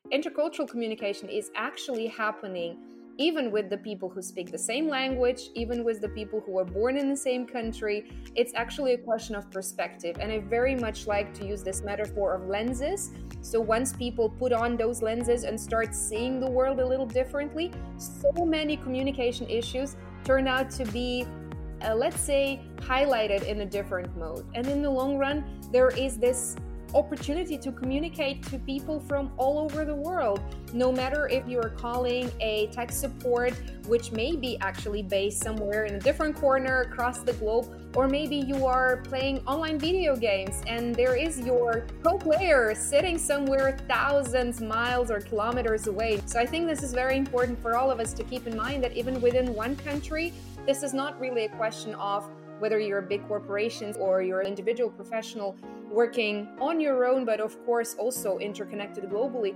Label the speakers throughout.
Speaker 1: intercultural communication is actually happening even with the people who speak the same language, even with the people who are born in the same country. It's actually a question of perspective. And I very much like to use this metaphor of lenses. So once people put on those lenses and start seeing the world a little differently, so many communication issues turn out to be let's say, highlighted in a different mode. And in the long run, there is this opportunity to communicate to people from all over the world, no matter if you are calling a tech support, which may be actually based somewhere in a different corner across the globe, or maybe you are playing online video games and there is your co-player sitting somewhere thousands miles or kilometers away. So I think this is very important for all of us to keep in mind that even within one country, this is not really a question of whether you're a big corporation or you're an individual professional working on your own, but of course also interconnected globally.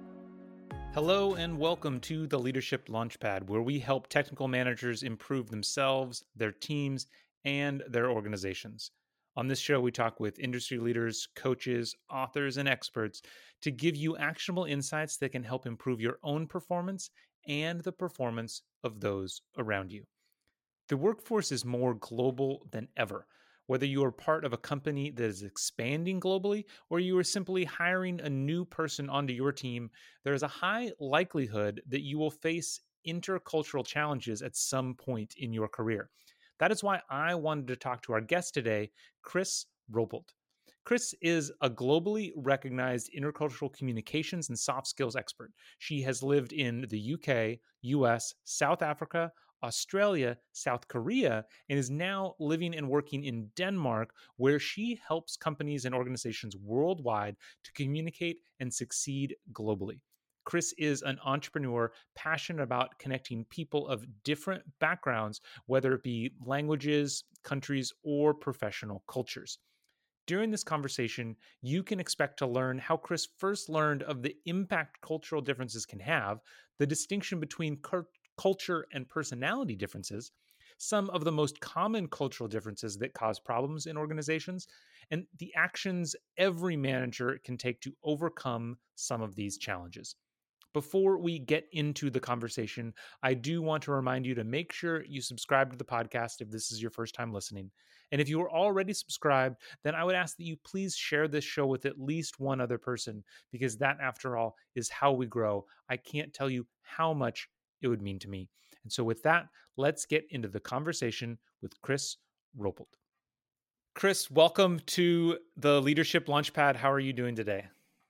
Speaker 2: Hello and welcome to the Leadership Launchpad, where we help technical managers improve themselves, their teams, and their organizations. On this show, we talk with industry leaders, coaches, authors, and experts to give you actionable insights that can help improve your own performance and the performance of those around you. The workforce is more global than ever. Whether you are part of a company that is expanding globally or you are simply hiring a new person onto your team, there is a high likelihood that you will face intercultural challenges at some point in your career. That is why I wanted to talk to our guest today, Chris Robold. Chris is a globally recognized intercultural communications and soft skills expert. She has lived in the UK, US, South Africa, Australia, South Korea, and is now living and working in Denmark, where she helps companies and organizations worldwide to communicate and succeed globally. Chris is an entrepreneur passionate about connecting people of different backgrounds, whether it be languages, countries, or professional cultures. During this conversation, you can expect to learn how Chris first learned of the impact cultural differences can have, the distinction between culture and personality differences, some of the most common cultural differences that cause problems in organizations, and the actions every manager can take to overcome some of these challenges. Before we get into the conversation, I do want to remind you to make sure you subscribe to the podcast if this is your first time listening. And if you are already subscribed, then I would ask that you please share this show with at least one other person, because that, after all, is how we grow. I can't tell you how much it would mean to me. And so with that, let's get into the conversation with Chris Robold. Chris, welcome to the Leadership Launchpad. How are you doing today?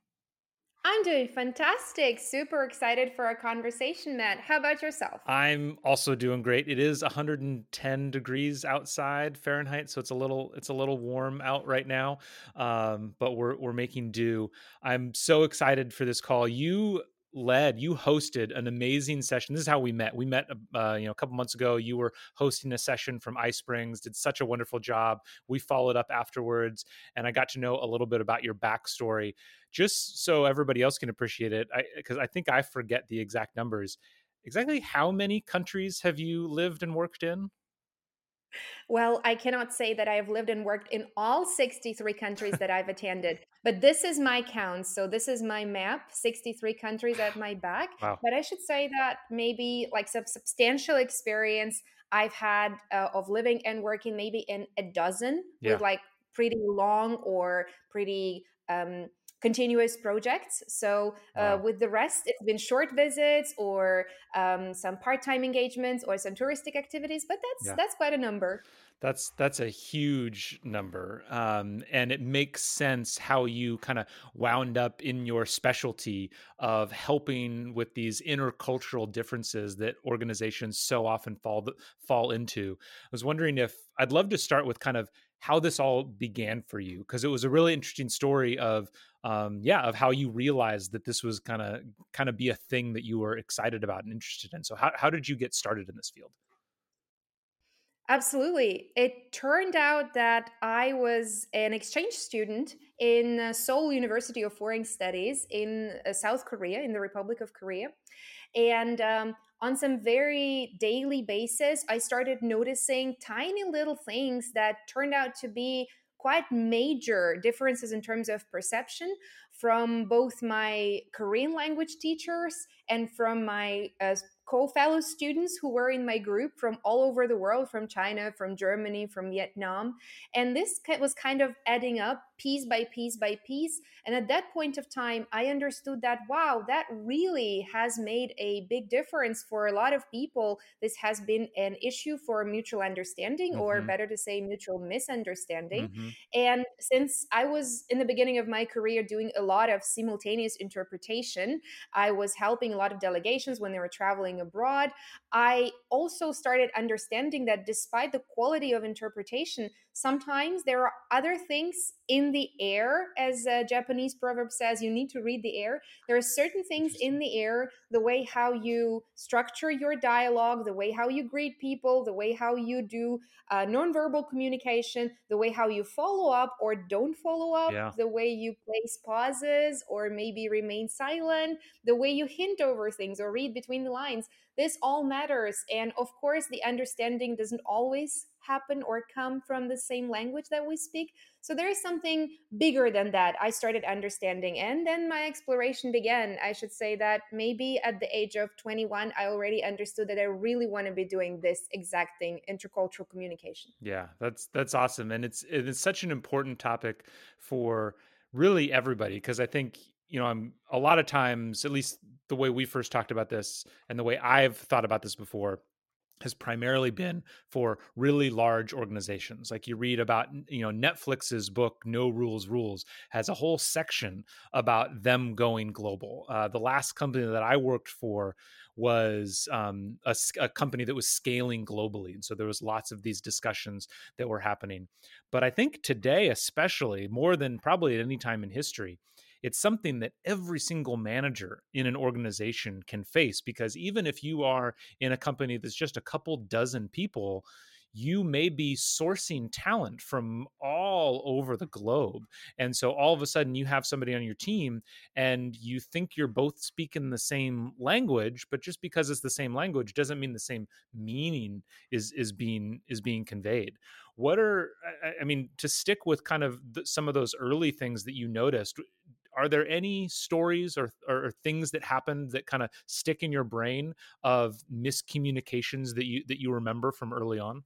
Speaker 1: I'm doing fantastic. Super excited for our conversation, Matt. How about yourself?
Speaker 2: I'm also doing great. It is 110 degrees outside Fahrenheit, so it's a little warm out right now. But we're making do. I'm so excited for this call. You hosted an amazing session. This is how we met. We met a couple months ago. You were hosting a session from iSprings, did such a wonderful job. We followed up afterwards, and I got to know a little bit about your backstory, just so everybody else can appreciate it, because I think I forget the exact numbers. Exactly how many countries have you lived and worked in?
Speaker 1: Well, I cannot say that I have lived and worked in all 63 countries that I've attended, but this is my count. So this is my map, 63 countries at my back.
Speaker 2: Wow.
Speaker 1: But I should say that maybe like some substantial experience I've had of living and working maybe in a dozen
Speaker 2: Yeah.
Speaker 1: with like pretty long or pretty continuous projects. So
Speaker 2: Wow.
Speaker 1: with the rest, it's been short visits or some part-time engagements or some touristic activities, but that's quite a number.
Speaker 2: That's a huge number. And it makes sense how you kind of wound up in your specialty of helping with these intercultural differences that organizations so often fall into. I was wondering if I'd love to start with kind of how this all began for you, because it was a really interesting story of of how you realized that this was kind of be a thing that you were excited about and interested in. So how did you get started in this field?
Speaker 1: Absolutely. It turned out that I was an exchange student in Seoul University of Foreign Studies in South Korea, in the Republic of Korea. And on some very daily basis, I started noticing tiny little things that turned out to be quite major differences in terms of perception from both my Korean language teachers and from my co-fellow students who were in my group from all over the world, from China, from Germany, from Vietnam. And this was kind of adding up piece by piece by piece. And at that point of time, I understood that, wow, that really has made a big difference for a lot of people. This has been an issue for mutual understanding, or
Speaker 2: Mm-hmm.
Speaker 1: better to say, mutual misunderstanding.
Speaker 2: Mm-hmm.
Speaker 1: And since I was in the beginning of my career doing a lot of simultaneous interpretation, I was helping a lot of delegations when they were traveling abroad. I also started understanding that despite the quality of interpretation, sometimes there are other things in the air. As a Japanese proverb says, you need to read the air. There are certain things in
Speaker 2: Interesting.
Speaker 1: the air, the way how you structure your dialogue, the way how you greet people, the way how you do nonverbal communication, the way how you follow up or don't follow up,
Speaker 2: Yeah.
Speaker 1: the way you place pauses or maybe remain silent, the way you hint over things or read between the lines. This all matters. And of course, the understanding doesn't always happen or come from the same language that we speak. So there is something bigger than that I started understanding. And then my exploration began. I should say that maybe at the age of 21, I already understood that I really want to be doing this exact thing, intercultural communication.
Speaker 2: Yeah, that's awesome, and it's such an important topic for really everybody because I think I'm a lot of times, at least the way we first talked about this, and the way I've thought about this before, has primarily been for really large organizations. Like you read about, Netflix's book No Rules Rules has a whole section about them going global. The last company that I worked for was a company that was scaling globally, and so there was lots of these discussions that were happening. But I think today, especially more than probably at any time in history, it's something that every single manager in an organization can face, because even if you are in a company that's just a couple dozen people, you may be sourcing talent from all over the globe. And so all of a sudden you have somebody on your team and you think you're both speaking the same language, but just because it's the same language doesn't mean the same meaning is being conveyed. What are I mean, to stick with kind of some of those early things that you noticed, are there any stories or things that happened that kind of stick in your brain of miscommunications that you remember from early on?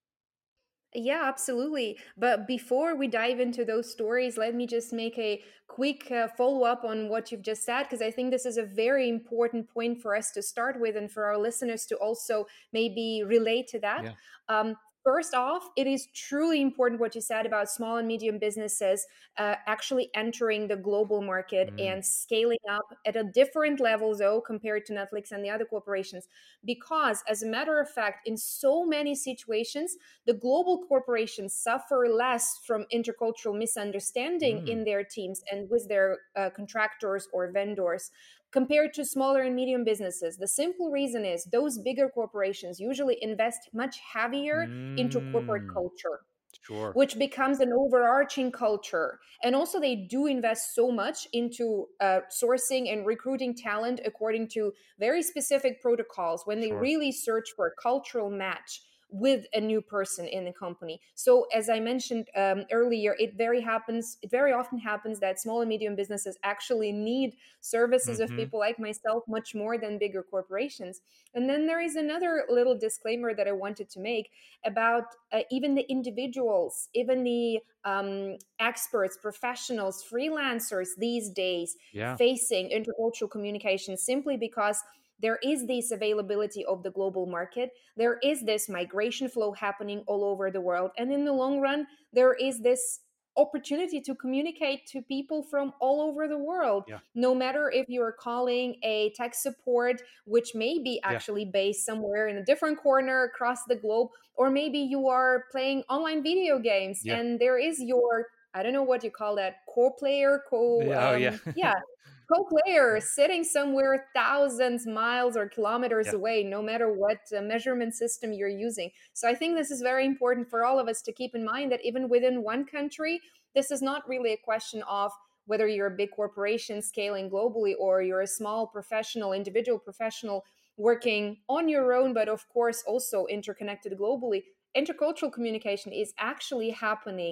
Speaker 1: Yeah, absolutely. But before we dive into those stories, let me just make a quick follow up on what you've just said, because I think this is a very important point for us to start with and for our listeners to also maybe relate to that.
Speaker 2: Yeah.
Speaker 1: Um, First off, it is truly important what you said about small and medium businesses actually entering the global market
Speaker 2: Mm,
Speaker 1: and scaling up at a different level, though, compared to Netflix and the other corporations. Because, as a matter of fact, in so many situations, the global corporations suffer less from intercultural misunderstanding
Speaker 2: mm,
Speaker 1: in their teams and with their contractors or vendors compared to smaller and medium businesses. The simple reason is those bigger corporations usually invest much heavier into corporate
Speaker 2: mm.
Speaker 1: culture,
Speaker 2: Sure.
Speaker 1: which becomes an overarching culture. And also, they do invest so much into sourcing and recruiting talent according to very specific protocols when they
Speaker 2: Sure.
Speaker 1: really search for a cultural match with a new person in the company. So, as I mentioned earlier, it very often happens that small and medium businesses actually need services of
Speaker 2: Hmm.
Speaker 1: people like myself much more than bigger corporations. And then there is another little disclaimer that I wanted to make about even the individuals, even the experts, professionals, freelancers these days
Speaker 2: Yeah.
Speaker 1: facing intercultural communication simply because there is this availability of the global market. There is this migration flow happening all over the world. And in the long run, there is this opportunity to communicate to people from all over the world,
Speaker 2: Yeah.
Speaker 1: no matter if you're calling a tech support, which may be
Speaker 2: Yeah.
Speaker 1: actually based somewhere in a different corner across the globe, or maybe you are playing online video games
Speaker 2: Yeah.
Speaker 1: and there is your, I don't know what you call that, co-player,
Speaker 2: Yeah. Oh, yeah.
Speaker 1: yeah, co-player sitting somewhere thousands miles or kilometers
Speaker 2: Yeah.
Speaker 1: away, no matter what measurement system you're using. So I think this is very important for all of us to keep in mind that even within one country, this is not really a question of whether you're a big corporation scaling globally or you're a small professional, individual professional working on your own, but of course also interconnected globally. Intercultural communication is actually happening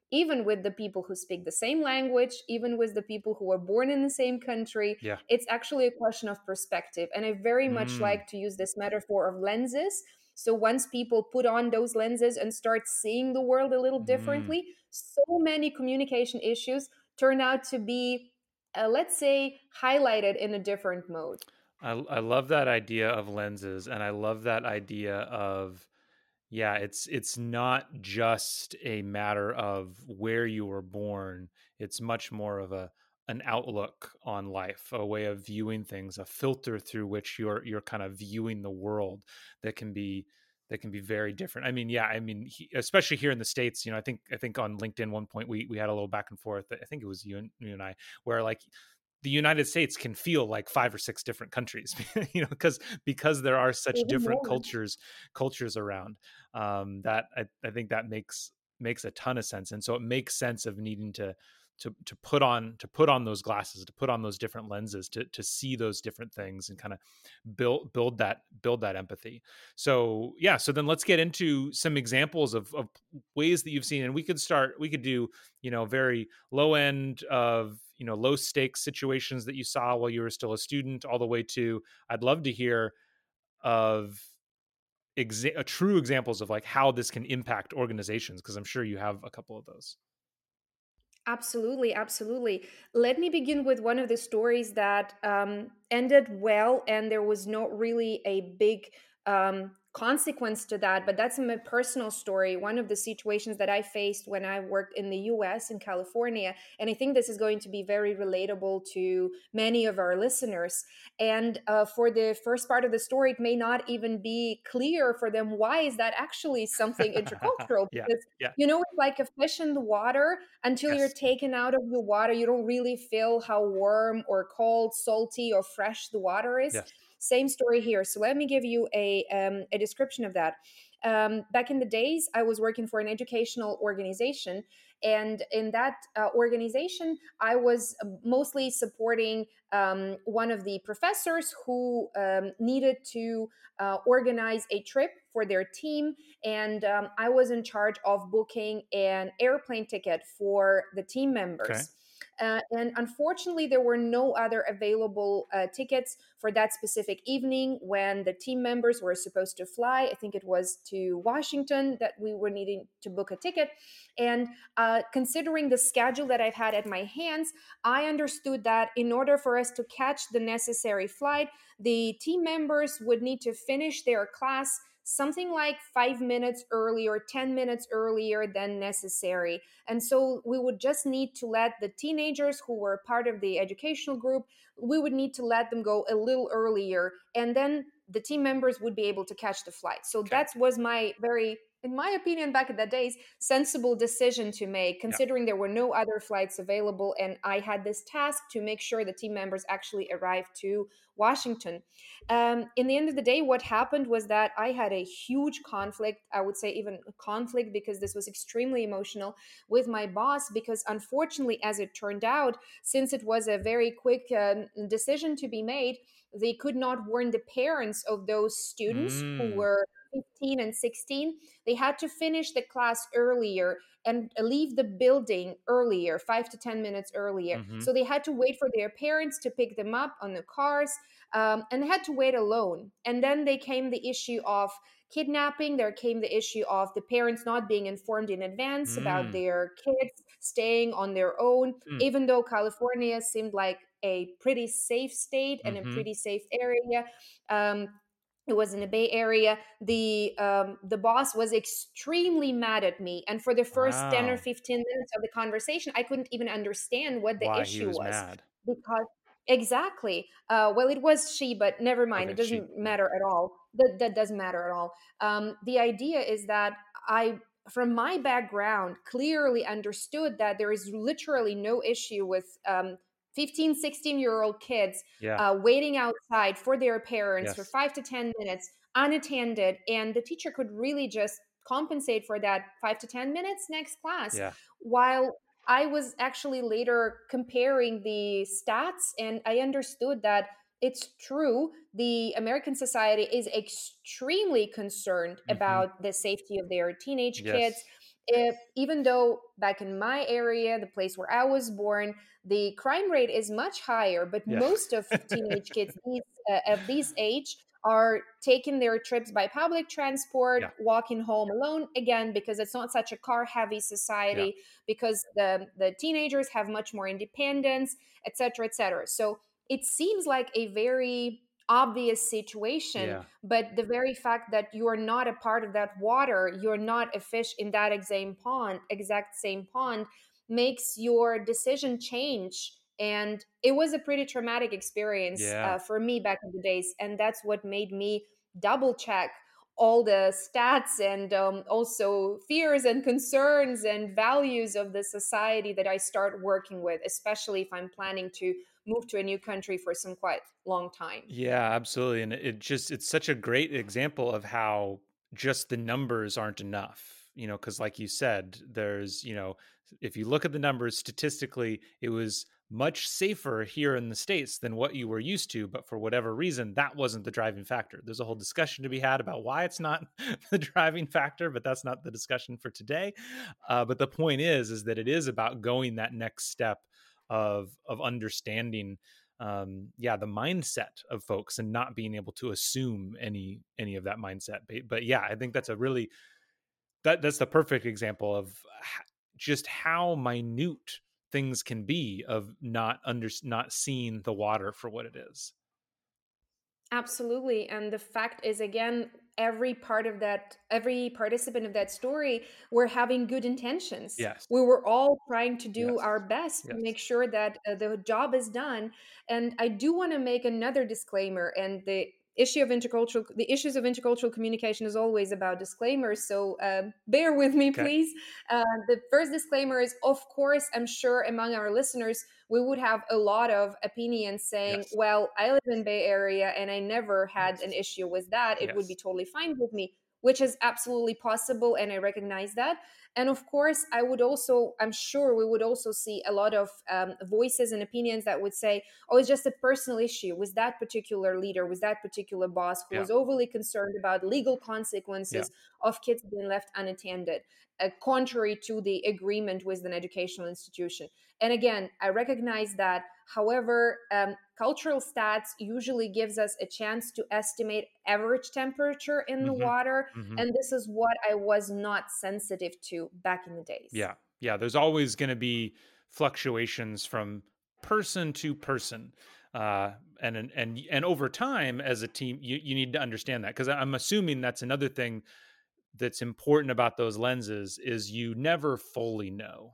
Speaker 1: even with the people who speak the same language, even with the people who were born in the same country.
Speaker 2: Yeah.
Speaker 1: It's actually a question of perspective. And I very much
Speaker 2: Mm,
Speaker 1: like to use this metaphor of lenses. So once people put on those lenses and start seeing the world a little
Speaker 2: mm.
Speaker 1: differently, so many communication issues turn out to be, let's say, highlighted in a different mode.
Speaker 2: I love that idea of lenses, and I love that idea of, yeah, it's not just a matter of where you were born. It's much more of an outlook on life, a way of viewing things, a filter through which you're kind of viewing the world that can be very different. I mean, yeah, I mean, especially here in the States, I think on LinkedIn one point we had a little back and forth. I think it was you and I, where like the United States can feel like 5 or 6 different countries, because there are such
Speaker 1: Even
Speaker 2: different
Speaker 1: more.
Speaker 2: cultures around. That I think that makes a ton of sense, and so it makes sense of needing to put on those glasses, to put on those different lenses, to see those different things and kind of build that empathy. So yeah, so then let's get into some examples of ways that you've seen, and we could do very low end of low stakes situations that you saw while you were still a student, all the way to, I'd love to hear of true examples of like how this can impact organizations, because I'm sure you have a couple of those.
Speaker 1: Absolutely, absolutely. Let me begin with one of the stories that ended well, and there was not really a big consequence to that. But that's my personal story. One of the situations that I faced when I worked in the US, in California. And I think this is going to be very relatable to many of our listeners. And for the first part of the story, it may not even be clear for them why is that actually something intercultural.
Speaker 2: Yeah,
Speaker 1: Because,
Speaker 2: yeah,
Speaker 1: it's like a fish in the water. Until you're
Speaker 2: yes,
Speaker 1: taken out of the water, you don't really feel how warm or cold, salty or fresh the water is.
Speaker 2: yes.
Speaker 1: Same story here. So let me give you a description of that. Back in the days, I was working for an educational organization. And in that organization, I was mostly supporting one of the professors who needed to organize a trip for their team. And I was in charge of booking an airplane ticket for the team
Speaker 2: Okay.
Speaker 1: members. And unfortunately, there were no other available tickets for that specific evening when the team members were supposed to fly. I think it was to Washington that we were needing to book a ticket. And considering the schedule that I've had at my hands, I understood that in order for us to catch the necessary flight, the team members would need to finish their class something like 5 minutes earlier, 10 minutes earlier than necessary. And so we would just need to let the teenagers who were part of the educational group, we would need to let them go a little earlier. And then the team members would be able to catch the flight. So
Speaker 2: Okay.
Speaker 1: that was my very, in my opinion, back in the days, sensible decision to make,
Speaker 2: Yeah.
Speaker 1: considering there were no other flights available. And I had this task to make sure the team members actually arrived to Washington. In the end of the day, what happened was that I had a huge conflict. I would say even a conflict, because this was extremely emotional, with my boss. Because unfortunately, as it turned out, since it was a very quick decision to be made, they could not warn the parents of those students who
Speaker 2: Mm,
Speaker 1: were 15 and 16. They had to finish the class earlier and leave the building earlier, 5 to 10 minutes earlier.
Speaker 2: mm-hmm.
Speaker 1: So they had to wait for their parents to pick them up on the cars, and they had to wait alone. And then they came the issue of kidnapping. There came the issue of the parents not being informed in advance about
Speaker 2: Mm,
Speaker 1: their kids staying on their own,
Speaker 2: mm,
Speaker 1: even though California seemed like a pretty safe state and a
Speaker 2: mm-hmm.
Speaker 1: pretty safe area. Um, it was in the Bay Area. The boss was extremely mad at me, and for the first 10 or
Speaker 2: Wow.
Speaker 1: 15 minutes of the conversation, I couldn't even understand what the
Speaker 2: Why he
Speaker 1: issue
Speaker 2: was
Speaker 1: was.
Speaker 2: mad.
Speaker 1: Because exactly, well, it was she, but never mind.
Speaker 2: Okay,
Speaker 1: It
Speaker 2: she.
Speaker 1: doesn't
Speaker 2: Yeah.
Speaker 1: matter at all. That doesn't matter at all. The idea is that I, from my background, clearly understood that there is literally no issue with 15, 16-year-old kids
Speaker 2: Yeah.
Speaker 1: waiting outside for their parents for
Speaker 2: Yes.
Speaker 1: 5 to 10 minutes unattended, and the teacher could really just compensate for that 5 to 10 minutes next class.
Speaker 2: Yeah.
Speaker 1: While I was actually later comparing the stats, and I understood that it's true. The American society is extremely concerned
Speaker 2: Mm-hmm.
Speaker 1: about the safety of their teenage kids.
Speaker 2: Yes.
Speaker 1: even though back in my area, the place where I was born, the crime rate is much higher, but
Speaker 2: Yeah.
Speaker 1: most of teenage kids of this age are taking their trips by public transport,
Speaker 2: Yeah.
Speaker 1: walking home alone, again because it's not such a car heavy
Speaker 2: Yeah.
Speaker 1: society, because the teenagers have much more independence, etc., etc. So it seems like a very obvious situation,
Speaker 2: Yeah.
Speaker 1: but the very fact that you are not a part of that water, you're not a fish in that exact same pond, makes your decision change. And it was a pretty traumatic experience
Speaker 2: Yeah.
Speaker 1: for me back in the days, and that's what made me double check all the stats and also fears and concerns and values of the society that I start working with, especially if I'm planning to move to a new country for some quite long time.
Speaker 2: Yeah, absolutely. And it's such a great example of how just the numbers aren't enough, because like you said, if you look at the numbers statistically, it was much safer here in the States than what you were used to. But for whatever reason, that wasn't the driving factor. There's a whole discussion to be had about why it's not the driving factor, but that's not the discussion for today. But the point is that it is about going that next step of understanding the mindset of folks and not being able to assume any of that mindset. But yeah, I think that's a really that's the perfect example of just how minute things can be of not seeing the water for what it is.
Speaker 1: Absolutely. And the fact is, again, every participant of that story were having good intentions.
Speaker 2: Yes.
Speaker 1: We were all trying to do
Speaker 2: Yes.
Speaker 1: our best to
Speaker 2: Yes.
Speaker 1: make sure that the job is done. And I do want to make another disclaimer. And the issues of intercultural communication is always about disclaimers. So bear with me,
Speaker 2: Okay.
Speaker 1: please. The first disclaimer is, of course, I'm sure among our listeners, we would have a lot of opinions saying,
Speaker 2: Yes.
Speaker 1: well, I live in Bay Area and I never had an
Speaker 2: Yes.
Speaker 1: issue with that. It would be
Speaker 2: Yes.
Speaker 1: totally fine with me, which is absolutely possible. And I recognize that. And of course, I'm sure we would also see a lot of voices and opinions that would say, oh, it's just a personal issue with that particular leader, with that particular boss who
Speaker 2: Yeah.
Speaker 1: was overly concerned about legal
Speaker 2: Yeah.
Speaker 1: consequences of kids being left unattended, contrary to the agreement with an educational institution. And again, I recognize that. However, cultural stats usually gives us a chance to estimate average temperature in the
Speaker 2: Hmm.
Speaker 1: water,
Speaker 2: Hmm.
Speaker 1: and this is what I was not sensitive to back in the days.
Speaker 2: Yeah. Yeah. There's always going to be fluctuations from person to person. And over time as a team, you need to understand that, because I'm assuming that's another thing that's important about those lenses is you never fully know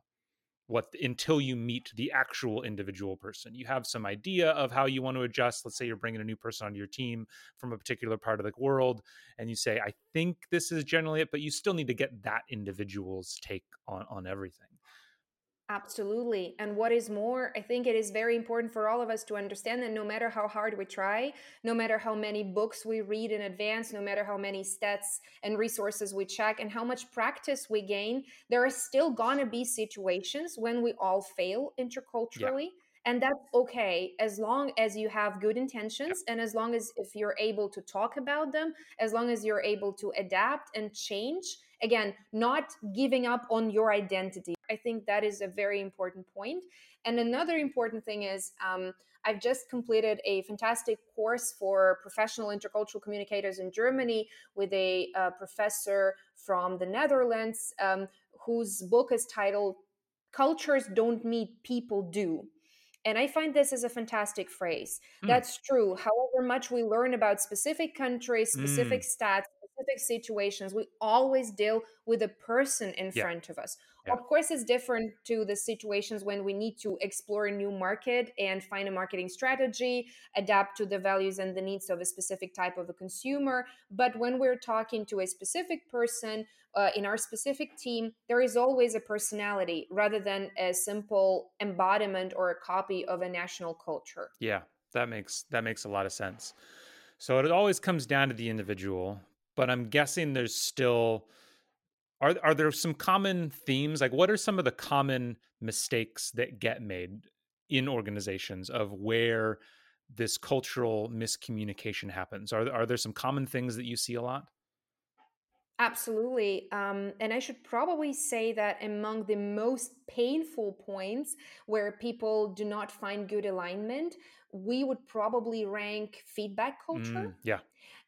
Speaker 2: until you meet the actual individual person. You have some idea of how you want to adjust. Let's say you're bringing a new person onto your team from a particular part of the world, and you say, I think this is generally it, but you still need to get that individual's take on everything.
Speaker 1: Absolutely. And what is more, I think it is very important for all of us to understand that no matter how hard we try, no matter how many books we read in advance, no matter how many stats and resources we check, and how much practice we gain, there are still going to be situations when we all fail
Speaker 2: Yeah.
Speaker 1: interculturally. And that's okay as long as you have good
Speaker 2: Yeah.
Speaker 1: intentions, and as long as if you're able to talk about them, as long as you're able to adapt and change, again, not giving up on your identity. I think that is a very important point. And another important thing is, I've just completed a fantastic course for professional intercultural communicators in Germany with a professor from the Netherlands, whose book is titled Cultures Don't Meet, People Do. And I find this is a fantastic phrase.
Speaker 2: Hmm.
Speaker 1: That's true. However much we learn about specific countries, specific
Speaker 2: Mm.
Speaker 1: stats, specific situations, we always deal with a person in
Speaker 2: Yeah.
Speaker 1: front of us.
Speaker 2: Yeah.
Speaker 1: Of course, it's different to the situations when we need to explore a new market and find a marketing strategy, adapt to the values and the needs of a specific type of a consumer. But when we're talking to a specific person in our specific team, there is always a personality rather than a simple embodiment or a copy of a national culture.
Speaker 2: Yeah. That makes a lot of sense. So it always comes down to the individual, but I'm guessing there's still are there some common themes? Like, what are some of the common mistakes that get made in organizations of where this cultural miscommunication happens? Are there some common things that you see a lot?
Speaker 1: Absolutely. And I should probably say that among the most painful points where people do not find good alignment, we would probably rank feedback culture.
Speaker 2: Yeah.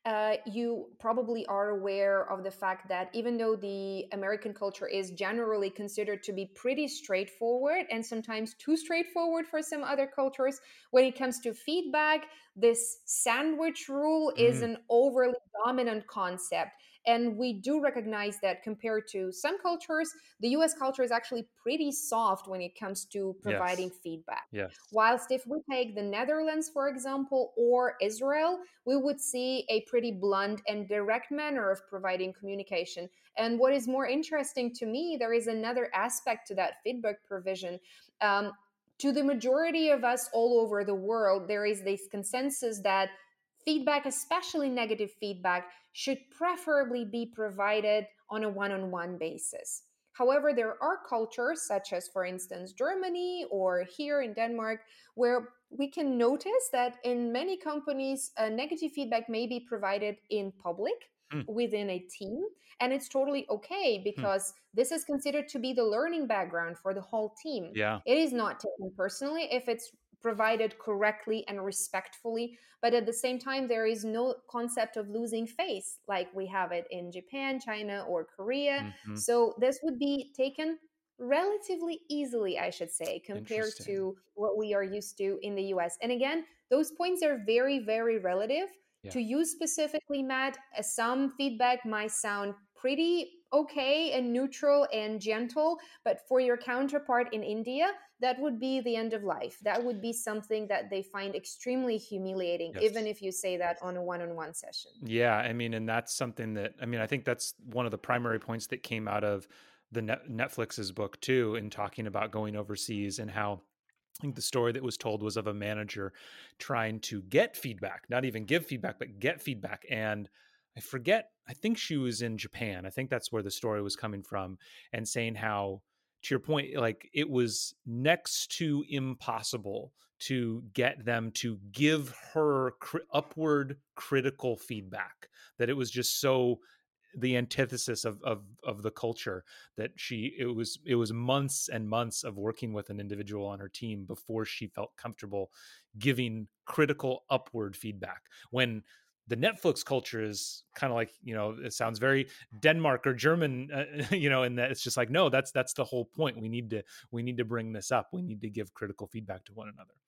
Speaker 1: You probably are aware of the fact that even though the American culture is generally considered to be pretty straightforward and sometimes too straightforward for some other cultures, when it comes to feedback, this sandwich rule is
Speaker 2: Mm,
Speaker 1: an overly dominant concept. And we do recognize that compared to some cultures, the US culture is actually pretty soft when it comes to providing
Speaker 2: yes.
Speaker 1: feedback.
Speaker 2: Yes.
Speaker 1: Whilst if we take the Netherlands, for example, or Israel, we would see a pretty blunt and direct manner of providing communication. And what is more interesting to me, there is another aspect to that feedback provision. Um, to the majority of us all over the world, there is this consensus that feedback, especially negative feedback, should preferably be provided on a one on one basis. However, there are cultures, such as, for instance, Germany or here in Denmark, where we can notice that in many companies, negative feedback may be provided in public
Speaker 2: Mm,
Speaker 1: within a team. And it's totally okay
Speaker 2: mm,
Speaker 1: because this is considered to be the learning background for the whole team.
Speaker 2: yeah.
Speaker 1: It is not taken personally if it's provided correctly and respectfully, but at the same time there is no concept of losing face like we have it in Japan, China, or Korea.
Speaker 2: Hmm.
Speaker 1: So this would be taken relatively easily, I should say, compared
Speaker 2: Interesting.
Speaker 1: to what we are used to in the US. And again, those points are very, very relative.
Speaker 2: Yeah.
Speaker 1: To you specifically, Matt, some feedback might sound pretty okay and neutral and gentle, but for your counterpart in India, that would be the end of life. That would be something that they find extremely humiliating, even
Speaker 2: Yes.
Speaker 1: if you say that on a one on one session.
Speaker 2: Yeah, I mean, and that's something that I think that's one of the primary points that came out of the Netflix's book too, in talking about going overseas and how I think the story that was told was of a manager trying to get feedback, not even give feedback, but get feedback. And I forget, I think she was in Japan. I think that's where the story was coming from, and saying how, to your point, like it was next to impossible to get them to give her upward critical feedback, that it was just so the antithesis of the culture, that it was months and months of working with an individual on her team before she felt comfortable giving critical upward feedback. When the Netflix culture is kind of like, it sounds very Denmark or German, and that it's just like, no, that's the whole point. We need to bring this up. We need to give critical feedback to one another.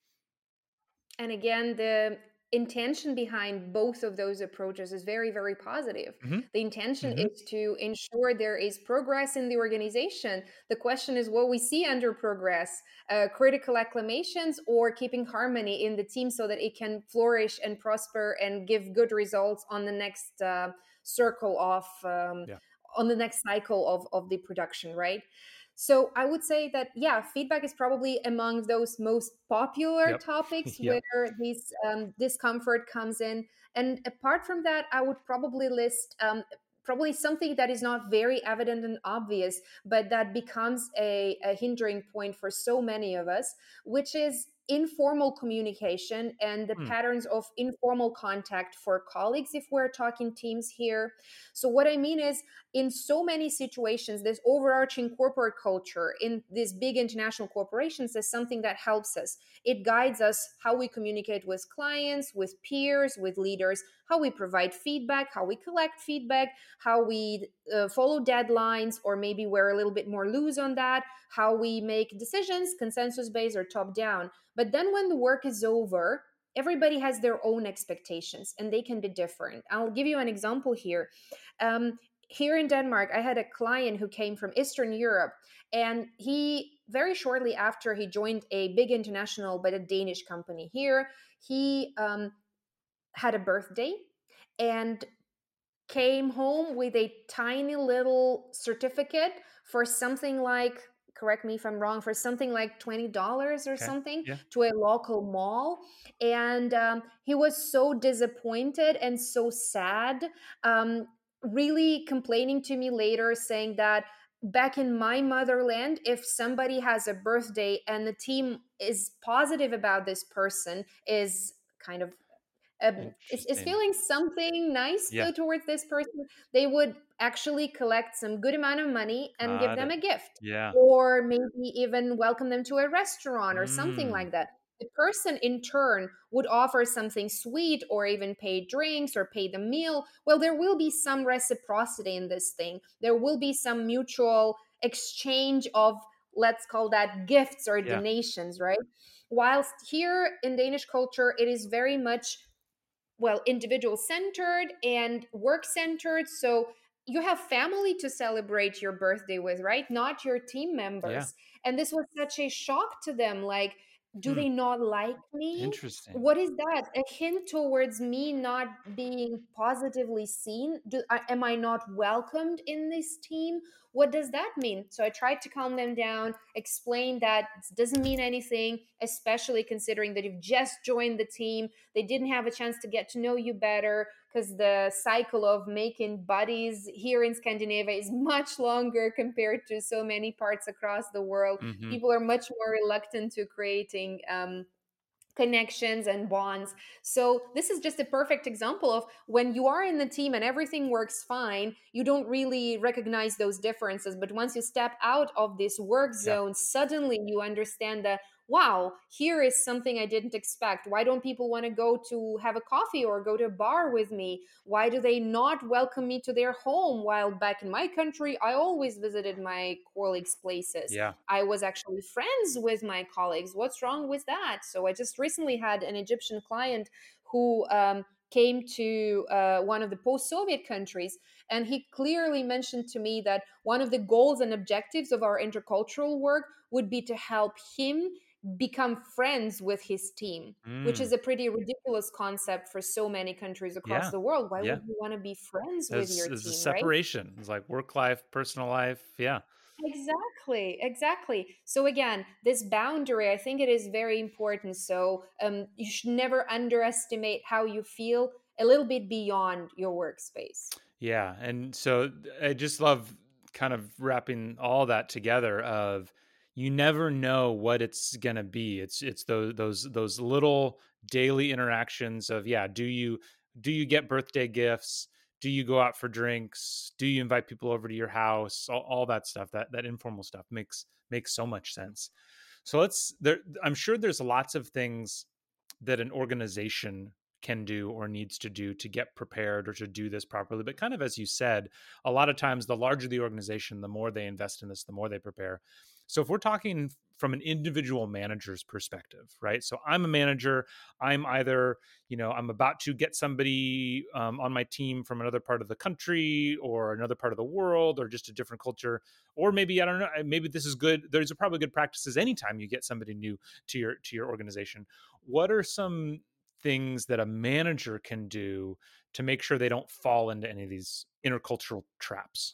Speaker 1: And again, the intention behind both of those approaches is very, very positive.
Speaker 2: Hmm.
Speaker 1: The intention
Speaker 2: Hmm.
Speaker 1: is to ensure there is progress in the organization. The question is what we see under progress, critical acclamations or keeping harmony in the team so that it can flourish and prosper and give good results on the next circle of.
Speaker 2: Yeah.
Speaker 1: On the next cycle of the production, right? So I would say that, yeah, feedback is probably among those most popular
Speaker 2: Yep.
Speaker 1: topics
Speaker 2: Yep.
Speaker 1: where this discomfort comes in. And apart from that, I would probably list probably something that is not very evident and obvious, but that becomes a hindering point for so many of us, which is informal communication and the
Speaker 2: Mm,
Speaker 1: patterns of informal contact for colleagues if we're talking teams here. So what I mean is, in so many situations, this overarching corporate culture in these big international corporations is something that helps us. It guides us how we communicate with clients, with peers, with leaders, how we provide feedback, how we collect feedback, how we follow deadlines, or maybe we're a little bit more loose on that, how we make decisions, consensus based or top down. But then when the work is over, everybody has their own expectations and they can be different. I'll give you an example here. Um, Here in Denmark, I had a client who came from Eastern Europe, and he very shortly after he joined a big international but a Danish company here, he had a birthday and came home with a tiny little certificate for something like, correct me if I'm wrong, for something like $20 or
Speaker 2: okay.
Speaker 1: something
Speaker 2: Yeah.
Speaker 1: to a local mall. And he was so disappointed and so sad, um, really complaining to me later, saying that back in my motherland, if somebody has a birthday and the team is positive about this person, is kind of is
Speaker 2: Interesting.
Speaker 1: feeling something nice
Speaker 2: Yeah.
Speaker 1: towards this person, they would actually collect some good amount of money and give
Speaker 2: Got
Speaker 1: them
Speaker 2: it.
Speaker 1: a gift,
Speaker 2: Yeah.
Speaker 1: or maybe even welcome them to a restaurant or something
Speaker 2: Mm.
Speaker 1: like that. The person in turn would offer something sweet or even pay drinks or pay the meal. Well, there will be some reciprocity in this thing. There will be some mutual exchange of, let's call that, gifts or
Speaker 2: Yeah.
Speaker 1: donations, right? Whilst here in Danish culture, it is very much, well, individual centered and work centered. So you have family to celebrate your birthday with, right? Not your team
Speaker 2: Yeah.
Speaker 1: members. And this was such a shock to them. Like, do
Speaker 2: Hmm.
Speaker 1: they not like me?
Speaker 2: Interesting.
Speaker 1: What is that? A hint towards me not being positively seen? Am I not welcomed in this team? What does that mean? So I tried to calm them down, explain that it doesn't mean anything, especially considering that you've just joined the team. They didn't have a chance to get to know you better, because the cycle of making buddies here in Scandinavia is much longer compared to so many parts across the world.
Speaker 2: Hmm.
Speaker 1: People are much more reluctant to creating connections and bonds. So this is just a perfect example of when you are in the team and everything works fine, you don't really recognize those differences. But once you step out of this work
Speaker 2: Yeah.
Speaker 1: zone, suddenly you understand that, wow, here is something I didn't expect. Why don't people want to go to have a coffee or go to a bar with me? Why do they not welcome me to their home? While back in my country, I always visited my colleagues' places.
Speaker 2: Yeah.
Speaker 1: I was actually friends with my colleagues. What's wrong with that? So I just recently had an Egyptian client who came to one of the post Soviet countries. And he clearly mentioned to me that one of the goals and objectives of our intercultural work would be to help him become friends with his team, which
Speaker 2: Mm.
Speaker 1: is a pretty ridiculous concept for so many countries across
Speaker 2: Yeah.
Speaker 1: the world. Why would
Speaker 2: Yeah.
Speaker 1: you want to be friends with
Speaker 2: As
Speaker 1: your
Speaker 2: a
Speaker 1: team, right?
Speaker 2: separation. It's like work life, personal life. Yeah.
Speaker 1: Exactly, exactly. So again, this boundary, I think it is very important. So you should never underestimate how you feel a little bit beyond your workspace.
Speaker 2: Yeah. And so I just love kind of wrapping all that together of you never know what it's gonna be. It's those little daily interactions of, yeah, do you get birthday gifts? Do you go out for drinks? Do you invite people over to your house? All that stuff, that informal stuff makes so much sense. So I'm sure there's lots of things that an organization can do or needs to do to get prepared or to do this properly. But kind of as you said, a lot of times the larger the organization, the more they invest in this, the more they prepare. So if we're talking from an individual manager's perspective, right? So I'm a manager. I'm either, I'm about to get somebody on my team from another part of the country or another part of the world or just a different culture. Or maybe, I don't know, maybe this is good. There's probably good practices anytime you get somebody new to your organization. What are some things that a manager can do to make sure they don't fall into any of these intercultural traps?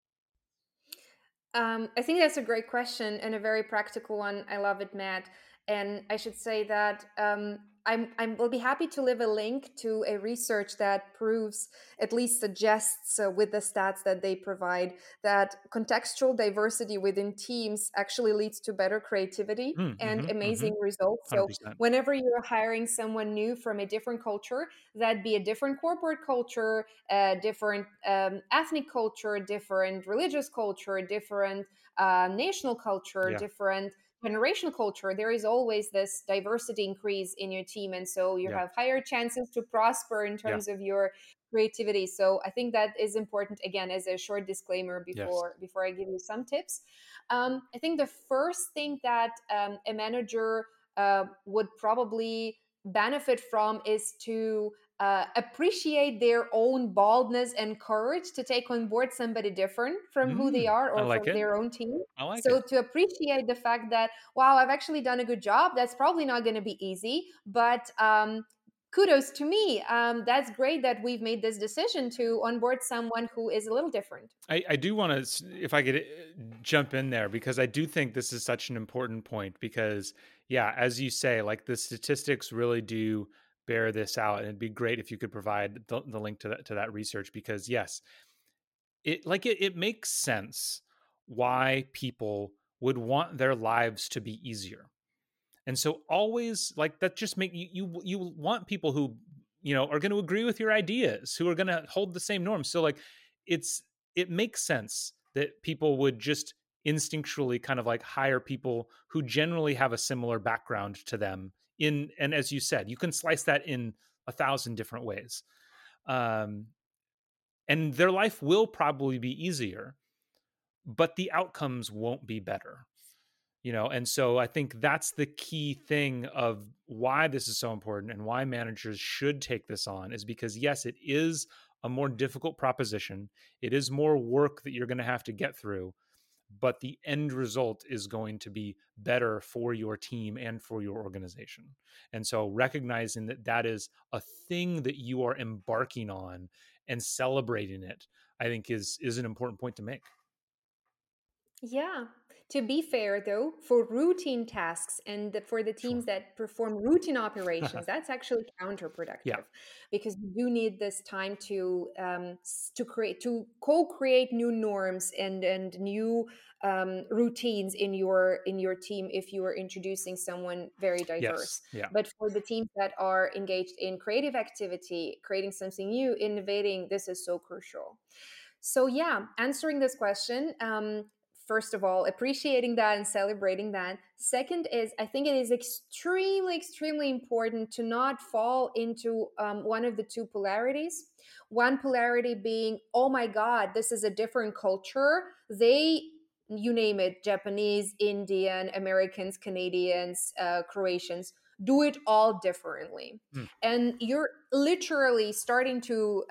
Speaker 1: I think that's a great question and a very practical one. I love it, Matt. And I should say that will be happy to leave a link to a research that proves, at least suggests, with the stats that they provide, that contextual diversity within teams actually leads to better creativity and
Speaker 2: Mm-hmm, mm-hmm,
Speaker 1: amazing results. So
Speaker 2: 100%.
Speaker 1: whenever you're hiring someone new from a different culture, that be a different corporate culture, different ethnic culture, different religious culture, different national culture,
Speaker 2: Yeah,
Speaker 1: different generational culture, there is always this diversity increase in your team. And so you
Speaker 2: yeah,
Speaker 1: have higher chances to prosper in
Speaker 2: yeah,
Speaker 1: terms of your creativity. So I think that is important, again, as a short disclaimer
Speaker 2: yes.
Speaker 1: before I give you some tips. I think the first thing that a manager would probably benefit from is to appreciate their own boldness and courage to take on board somebody different from who they are
Speaker 2: I
Speaker 1: or
Speaker 2: like
Speaker 1: from
Speaker 2: it.
Speaker 1: their own team.
Speaker 2: I like
Speaker 1: So
Speaker 2: it.
Speaker 1: to appreciate the fact that, wow, I've actually done a good job. That's probably not going to be easy, but kudos to me. That's great that we've made this decision to onboard someone who is a little different.
Speaker 2: I do want to, if I could jump in there, because I do think this is such an important point. Because, yeah, as you say, like the statistics really do bear this out. And it'd be great if you could provide the link to that research, because, yes, it makes sense why people would want their lives to be easier. And so always like that just make you want people who are going to agree with your ideas, who are going to hold the same norms. So like it's it makes sense that people would just instinctually kind of like hire people who generally have a similar background to them in, and as you said, you can slice that in 1,000 different ways. um and their life will probably be easier, but the outcomes won't be better. And so I think that's the key thing of why this is so important and why managers should take this on, is because yes, it is a more difficult proposition. It is more work that you're going to have to get through, but the end result is going to be better for your team and for your organization. And so recognizing that that is a thing that you are embarking on and celebrating it, I think is an important point to make.
Speaker 1: Yeah. To be fair, though, for routine tasks and for the
Speaker 2: Sure.
Speaker 1: teams that perform routine operations, that's actually
Speaker 2: Yeah.
Speaker 1: counterproductive, because you do need this time to to co-create new norms and new routines in your team if you are introducing someone very
Speaker 2: Yes.
Speaker 1: diverse.
Speaker 2: Yeah.
Speaker 1: But for the teams that are engaged in creative activity, creating something new, innovating, this is so crucial. So, yeah, answering this question, first of all, appreciating that and celebrating that. Second is, I think it is extremely, extremely important to not fall into one of the two polarities. One polarity being, oh my God, this is a different culture. You name it, Japanese, Indian, Americans, Canadians, Croatians, do it all differently.
Speaker 2: Mm.
Speaker 1: And you're literally starting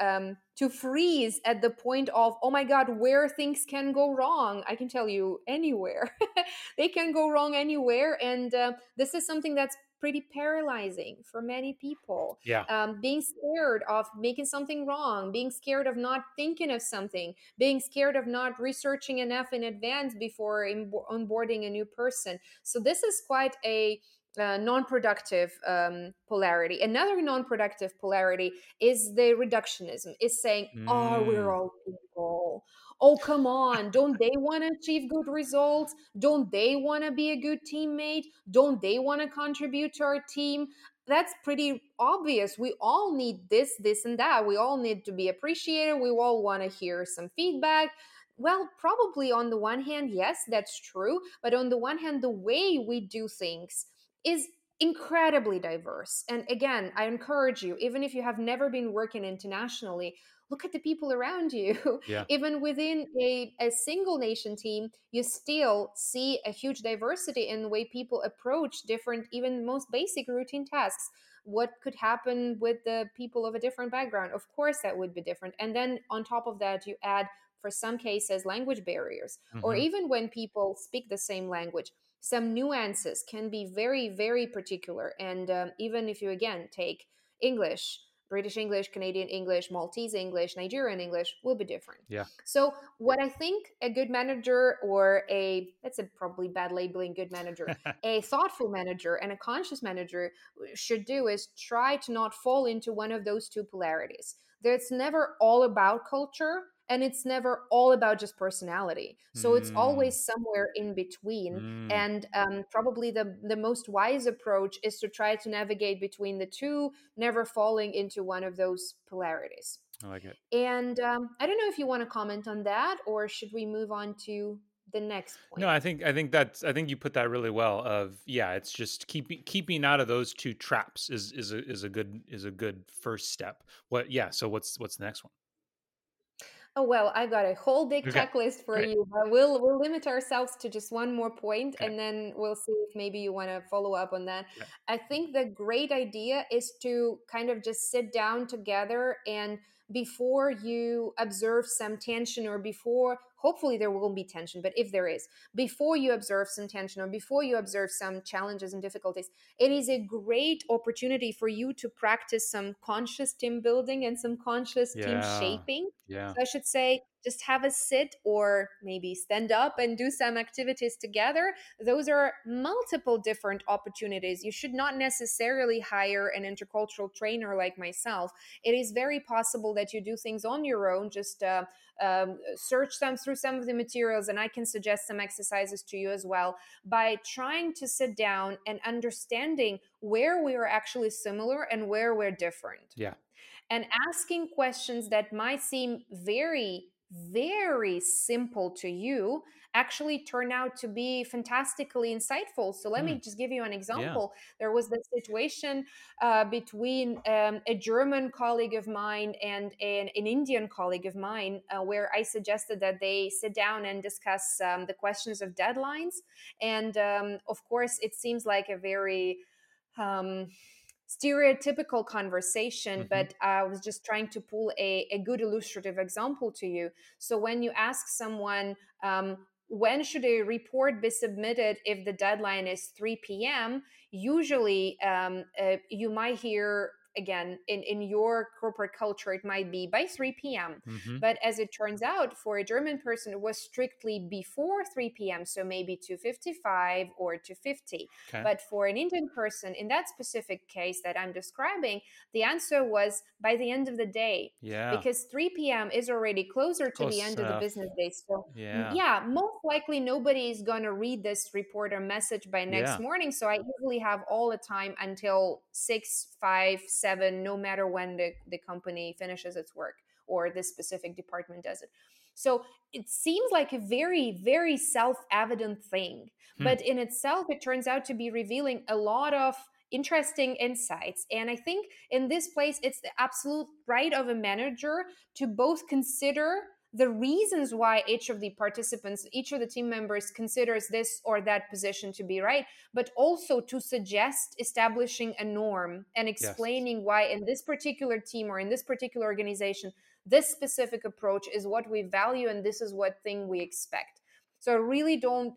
Speaker 1: to freeze at the point of, oh my God, where things can go wrong. I can tell you anywhere. They can go wrong anywhere, and this is something that's pretty paralyzing for many people.
Speaker 2: Yeah.
Speaker 1: Being scared of making something wrong, being scared of not thinking of something, being scared of not researching enough in advance before onboarding a new person. So this is quite a non-productive polarity. Another non-productive polarity is the reductionism, is saying, oh, we're
Speaker 2: Mm.
Speaker 1: all people. Oh, come on. Don't they want to achieve good results? Don't they want to be a good teammate? Don't they want to contribute to our team? That's pretty obvious. We all need this, and that. We all need to be appreciated. We all want to hear some feedback. Well, probably on the one hand, yes, that's true. But on the one hand, the way we do things is incredibly diverse. And again, I encourage you, even if you have never been working internationally, look at the people around you.
Speaker 2: Yeah.
Speaker 1: Even within a single nation team, you still see a huge diversity in the way people approach different, even most basic routine tasks. What could happen with the people of a different background? Of course, that would be different. And then on top of that, you add, for some cases, language barriers, or
Speaker 2: Mm-hmm.
Speaker 1: even when people speak the same language, some nuances can be very, very particular. And even if you, again, take English, British English, Canadian English, Maltese English, Nigerian English, will be different.
Speaker 2: Yeah.
Speaker 1: So, what I think a good manager, or that's a probably bad labeling good manager, a thoughtful manager and a conscious manager should do is try to not fall into one of those two polarities. It's never all about culture, and it's never all about just personality. So it's
Speaker 2: Mm.
Speaker 1: always somewhere in between.
Speaker 2: Mm.
Speaker 1: And probably the most wise approach is to try to navigate between the two, never falling into one of those polarities.
Speaker 2: I like it.
Speaker 1: And I don't know if you want to comment on that, or should we move on to the next
Speaker 2: No,
Speaker 1: point?
Speaker 2: I think you put that really well. Of yeah, it's just keeping out of those two traps is a good first step. What? Yeah. So what's the next one?
Speaker 1: Oh, well, I got a whole big
Speaker 2: Okay.
Speaker 1: checklist for
Speaker 2: Great.
Speaker 1: you, but we'll limit ourselves to just one more point,
Speaker 2: Okay.
Speaker 1: and then we'll see if maybe you want to follow up on that.
Speaker 2: Okay.
Speaker 1: I think the great idea is to kind of just sit down together, and before you observe some tension, or before, hopefully there won't be tension, but if there is, before you observe some tension, or before you observe some challenges and difficulties, it is a great opportunity for you to practice some conscious team building and some conscious team
Speaker 2: Yeah.
Speaker 1: shaping.
Speaker 2: Yeah.
Speaker 1: So I should say, just have a sit or maybe stand up and do some activities together. Those are multiple different opportunities. You should not necessarily hire an intercultural trainer like myself. It is very possible that you do things on your own. Just search them through some of the materials, and I can suggest some exercises to you as well, by trying to sit down and understanding where we are actually similar and where we're different,
Speaker 2: Yeah.
Speaker 1: and asking questions that might seem very, very simple to you actually turn out to be fantastically insightful. So let
Speaker 2: Hmm.
Speaker 1: me just give you an
Speaker 2: Yeah.
Speaker 1: example. There was this situation between a German colleague of mine and an Indian colleague of mine, where I suggested that they sit down and discuss the questions of deadlines. And of course, it seems like a very um, stereotypical conversation,
Speaker 2: Hmm.
Speaker 1: but I was just trying to pull a good illustrative example to you. So when you ask someone, when should a report be submitted if the deadline is 3 p.m., usually you might hear, again, in your corporate culture, it might be by 3 p.m.
Speaker 2: Hmm.
Speaker 1: But as it turns out, for a German person, it was strictly before 3 p.m., so maybe 2:55 or 2:50.
Speaker 2: Okay.
Speaker 1: But for an Indian person, in that specific case that I'm describing, the answer was by the end of the day,
Speaker 2: Yeah.
Speaker 1: because 3 p.m. is already closer to the
Speaker 2: Close
Speaker 1: end of the
Speaker 2: enough.
Speaker 1: business day. So,
Speaker 2: Yeah.
Speaker 1: yeah, most likely nobody is going to read this report or message by next
Speaker 2: Yeah.
Speaker 1: morning. So, I usually have all the time until 6, 5, 7, no matter when the company finishes its work or this specific department does it. So, it seems like a very, very self evident thing,
Speaker 2: Hmm.
Speaker 1: but in itself it turns out to be revealing a lot of interesting insights. And I think in this place it's the absolute right of a manager to both consider the reasons why each of the participants, each of the team members considers this or that position to be right, but also to suggest establishing a norm and
Speaker 2: Yes.
Speaker 1: explaining why in this particular team or in this particular organization this specific approach is what we value and this is what thing we expect. So I really don't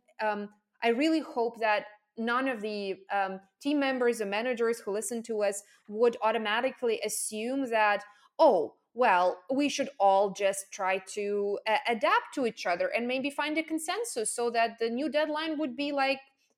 Speaker 1: I really hope that none of the team members or managers who listen to us would automatically assume that, oh, well, we should all just try to adapt to each other and maybe find a consensus so that the new deadline would be like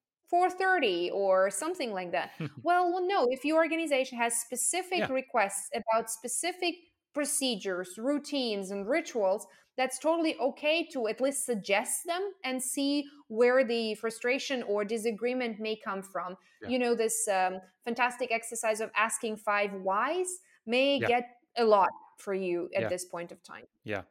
Speaker 1: 4:30 or something like that. Well, no, if your organization has specific
Speaker 2: Yeah.
Speaker 1: requests about specific procedures, routines, and rituals, that's totally okay to at least suggest them and see where the frustration or disagreement may come from.
Speaker 2: Yeah.
Speaker 1: This fantastic exercise of asking 5 whys may
Speaker 2: Yeah.
Speaker 1: get a lot for you at
Speaker 2: Yeah.
Speaker 1: this point of time.
Speaker 2: Yeah.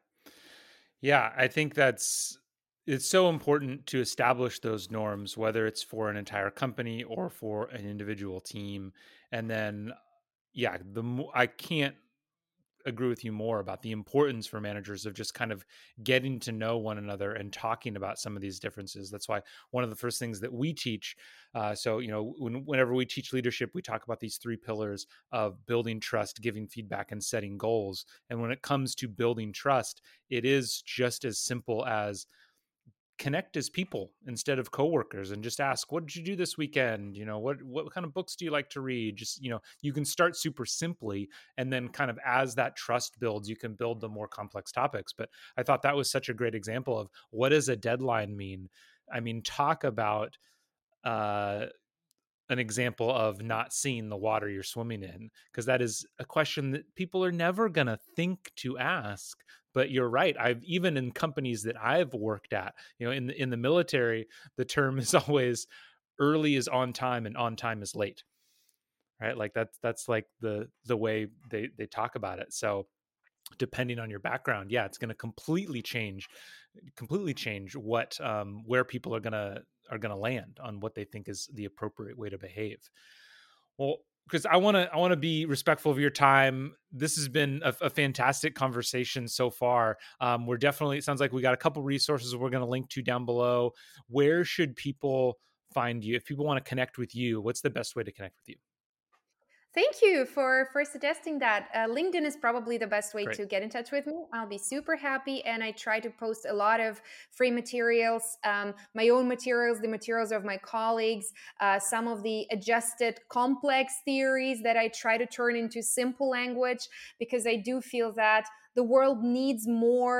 Speaker 2: Yeah, I think it's so important to establish those norms, whether it's for an entire company or for an individual team. And then, yeah, I can't agree with you more about the importance for managers of just kind of getting to know one another and talking about some of these differences. That's why one of the first things that we teach. So, whenever we teach leadership, we talk about these three pillars of building trust, giving feedback, and setting goals. And when it comes to building trust, it is just as simple as connect as people instead of coworkers and just ask, what did you do this weekend? What kind of books do you like to read? Just, you can start super simply, and then kind of as that trust builds, you can build the more complex topics. But I thought that was such a great example of what does a deadline mean. I mean, talk about uh an example of not seeing the water you're swimming in, because that is a question that people are never going to think to ask. But you're right, I've even in companies that I've worked at, in the military, the term is always early is on time and on time is late, right? Like that's like the way they talk about it. So depending on your background, yeah, it's going to completely change what where people are gonna land on what they think is the appropriate way to behave. Well, because I want to be respectful of your time. This has been a fantastic conversation so far. We're definitely, it sounds like we got a couple resources we're going to link to down below. Where should people find you if people want to connect with you? What's the best way to connect with you?
Speaker 1: Thank you for suggesting that. LinkedIn is probably the best way
Speaker 2: Great.
Speaker 1: to get in touch with me. I'll be super happy, and I try to post a lot of free materials, my own materials, the materials of my colleagues, some of the adjusted complex theories that I try to turn into simple language, because I do feel that the world needs more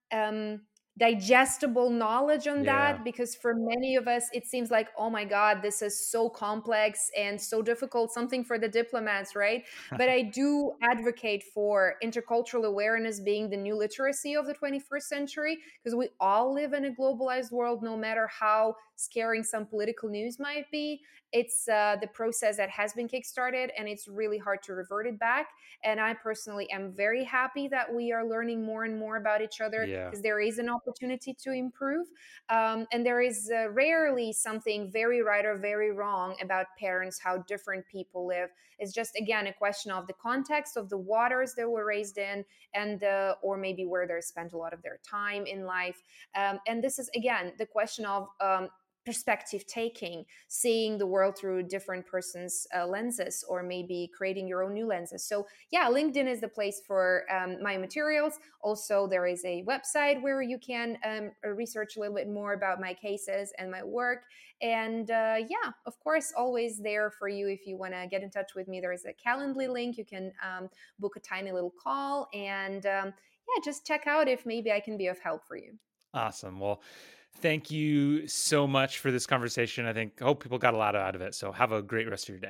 Speaker 1: digestible knowledge on
Speaker 2: Yeah.
Speaker 1: that, because for many of us it seems like, oh my god, this is so complex and so difficult, something for the diplomats, right? But I do advocate for intercultural awareness being the new literacy of the 21st century, because we all live in a globalized world, no matter how scaring some political news might be. It's the process that has been kickstarted, and it's really hard to revert it back. And I personally am very happy that we are learning more and more about each other,
Speaker 2: Yeah.
Speaker 1: because there is an opportunity to improve. And there is rarely something very right or very wrong about parents, how different people live. It's just, again, a question of the context of the waters they were raised in, and or maybe where they spent a lot of their time in life. And this is, again, the question of perspective taking, seeing the world through different person's lenses, or maybe creating your own new lenses. So yeah, LinkedIn is the place for my materials. Also, there is a website where you can research a little bit more about my cases and my work. And yeah, of course, always there for you if you want to get in touch with me. There is a Calendly link. You can book a tiny little call, and yeah, just check out if maybe I can be of help for you.
Speaker 2: Awesome. Well, thank you so much for this conversation. I hope people got a lot out of it. So have a great rest of your day.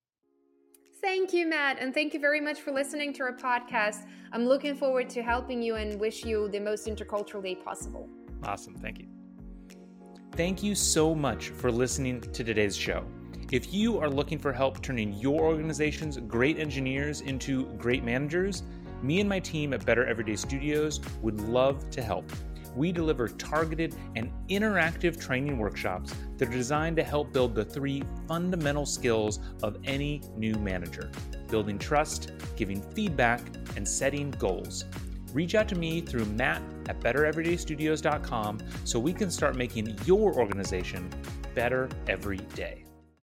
Speaker 1: Thank you, Matt. And thank you very much for listening to our podcast. I'm looking forward to helping you and wish you the most intercultural day possible.
Speaker 2: Awesome. Thank you. Thank you so much for listening to today's show. If you are looking for help turning your organization's great engineers into great managers, me and my team at Better Everyday Studios would love to help. We deliver targeted and interactive training workshops that are designed to help build the 3 fundamental skills of any new manager: building trust, giving feedback, and setting goals. Reach out to me through matt@bettereverydaystudios.com so we can start making your organization better every day.